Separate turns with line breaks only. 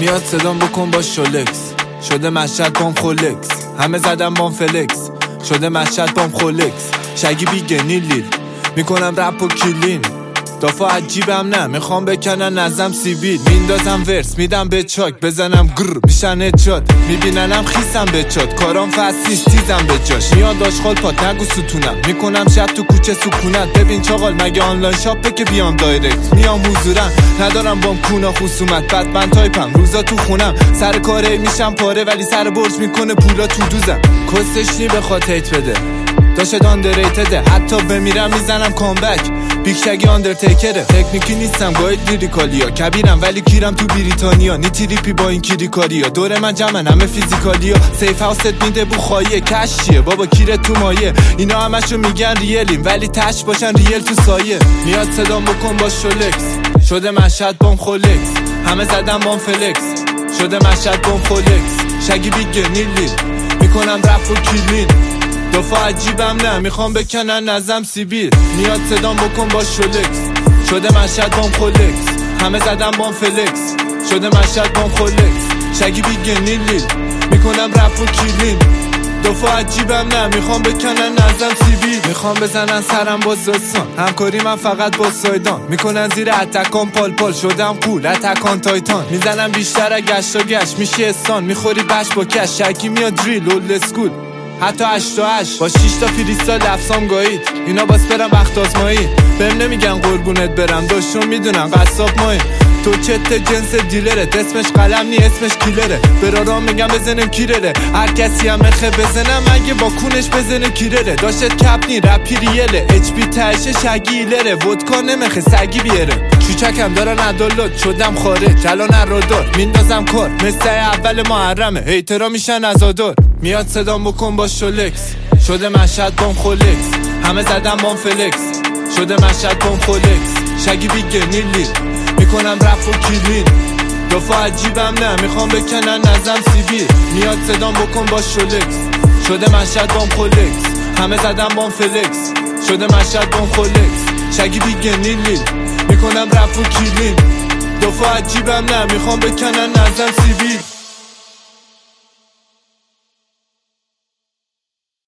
میاد صدام بکن با شولکس. شده مشهد بام خولکس، همه زدم بام فلکس. شده مشهد بام خولکس، شگی بیگه نیلیل میکنم رپ و کلین. دافا عجیبم نه میخوام بکنن نظم سیبیل. میندازم ورس میدم به چاک، بزنم گر میشن اجاد. میبیننم خیسم به چاد، کارام فسیش تیزم به جاش. میاد آشغال پات نگو ستونم، میکنم شب تو کوچه سکونت. ببین چاقال مگه آنلاین شاپه که بیام دایرکت. میام حضورم ندارم بام کونا خصومت. بعد من تایپم روزا تو خونم، سر کاره میشم پاره ولی سر برج میکنه پولا تو دوزم. کسش نی بخواد هیت بده، داشت آندرریتده. حتی بمیرم میزنم کامبک، بیگ شگی آندرتیکره. تکنیکی نیستم گاید لیریکالیا، کبیرم ولی کیرم تو بریتانیا. نی تریپی با این کیریکاریا، دور من جمعن همه فیزیکالیا. سیف هاوست میده بوخاییه، کش چیه بابا کیره تو مایه. اینا همشو میگن ریلیم ولی تش باشن ریل تو سایه. میاد صدام بکن با شولکس. شده مشهد بام خولکس، همه زدم بام فلکس. شده مشهد بام خولکس، شگی بیگه نیلیل میکنم رپ و کلین. دافا عجیبم نه میخوام بکنن نظم سیبیل. میاد صدام بکن با شولکس. شده مشهد بام خولکس، همه زدم بام فلکس. شده مشهد بام خولکس، شگی بیگه نیلیل میکنم رپ و کلین. دافا عجیبم نه میخوام بکنن نظم سیبیل. میخوام بزنن سرم با زستان، همکاری من فقط با سایدان. میکنن زیر اتکان پال پال، شدم قول اتکان تایتان. میزنم بیشتر گشت و گشت میشه استان. میخوری بش با کش، شکی میاد دریل اولد اسکول حتی 8 تا 8 با 6 تا فریستال لفظام گایید. اینا باز برم وقت آزمایی، بهم نمیگن قربونت برم، داشتون میدونن قصاب مایی. تو چت جنس دیلره، اسمش قلم نی اسمش کیلره. برارام میگم بزنم کیرره، هر کسی هم مخه بزنم اگه با کونش بزنه کیرره. داشت کپ نی رپی ریله، اچ پی تشه شگیلره. ودکا نمخه سگی بیاره، چوچکم دارن عدالت. شدم خارج الان رادار، میندازم کار مثل اول محرمه. هیترا میشن عزادار. میاد صدام بکن با شولکس. شده مشهد بام خولکس، همه زدم بام فلکس. شده مشهد بام خولکس، شگی بیگه نیلیل میکنم رپ و کلین. دافا عجیبم نه میخوام بکنن نظم سیبیل. میاد صدام بکن با شولکس. شده مشهد بام خولکس، همه زدم بام فلکس. شده مشهد بام خولکس، شگی بیگه نیلیل میکنم رپ و کلین. دافا عجیبم نه میخوام بکنن نظم سیبیل.